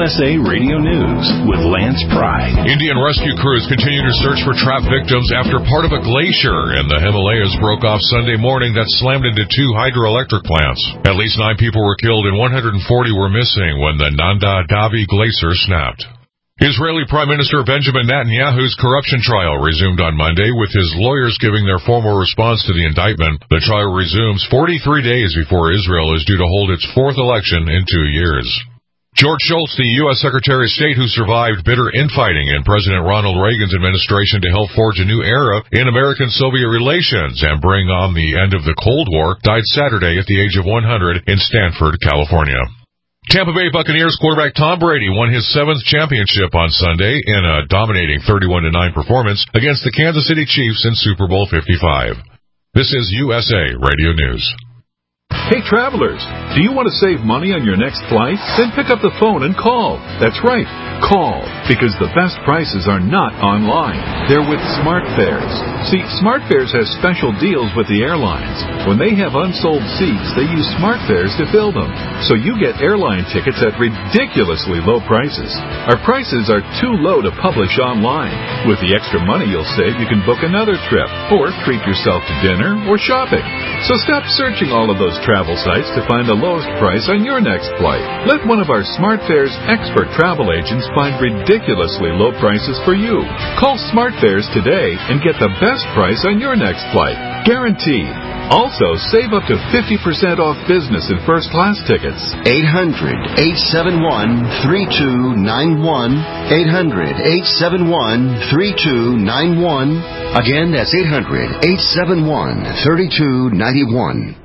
USA Radio News with Lance Pride. Indian rescue crews continue to search for trapped victims after part of a glacier in the Himalayas broke off Sunday morning that slammed into 2 hydroelectric plants. At least 9 people were killed and 140 were missing when the Nanda Devi glacier snapped. Israeli Prime Minister Benjamin Netanyahu's corruption trial resumed on Monday, with his lawyers giving their formal response to the indictment. The trial resumes 43 days before Israel is due to hold its 4th election in 2 years. George Shultz, the U.S. Secretary of State who survived bitter infighting in President Ronald Reagan's administration to help forge a new era in American-Soviet relations and bring on the end of the Cold War, died Saturday at the age of 100 in Stanford, California. Tampa Bay Buccaneers quarterback Tom Brady won his 7th championship on Sunday in a dominating 31-9 performance against the Kansas City Chiefs in Super Bowl 55. This is USA Radio News. Hey travelers, do you want to save money on your next flight? Then pick up the phone and call. That's right, call, because the best prices are not online. They're with SmartFares. See, SmartFares has special deals with the airlines. When they have unsold seats, they use SmartFares to fill them. So you get airline tickets at ridiculously low prices. Our prices are too low to publish online. With the extra money you'll save, you can book another trip, or treat yourself to dinner or shopping. So stop searching all of those travel sites to find the lowest price on your next flight. Let one of our SmartFares expert travel agents find ridiculously low prices for you. Call SmartFares today and get the best price on your next flight. Guaranteed. Also, save up to 50% off business and first-class tickets. 800-871-3291. 800-871-3291. Again, that's 800-871-3291.